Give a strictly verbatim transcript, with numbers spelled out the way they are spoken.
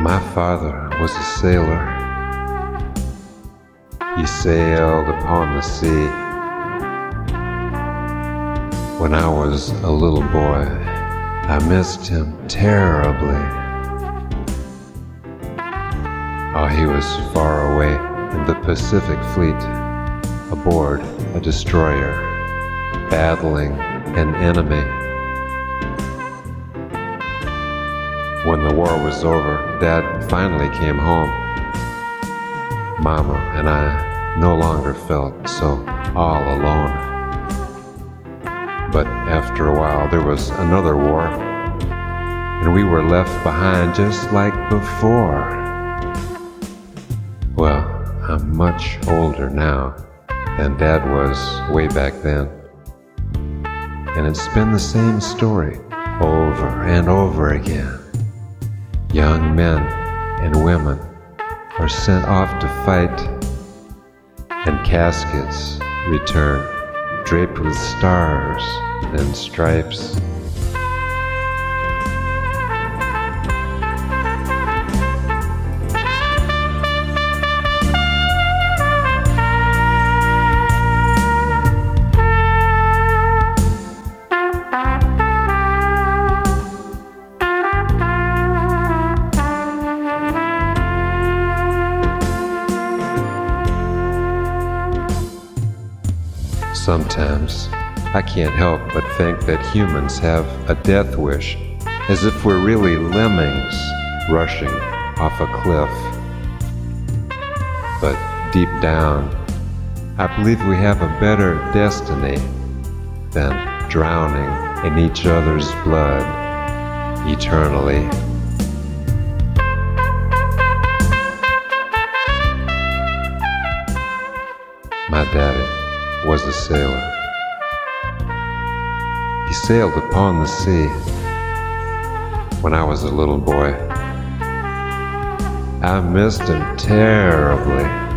My father was a sailor. He sailed upon the sea. When I was a little boy, I missed him terribly. Oh, he was far away in the Pacific Fleet, aboard a destroyer, battling an enemy. When the war was over, Dad finally came home. Mama and I no longer felt so all alone. But after a while, there was another war, and we were left behind just like before. Well, I'm much older now than Dad was way back then. And it's been the same story over and over again. Young men and women are sent off to fight, and caskets return draped with stars and stripes. Sometimes I can't help but think that humans have a death wish, as if we're really lemmings rushing off a cliff. But deep down, I believe we have a better destiny than drowning in each other's blood eternally. My daddy was a sailor. He sailed upon the sea when I was a little boy. I missed him terribly.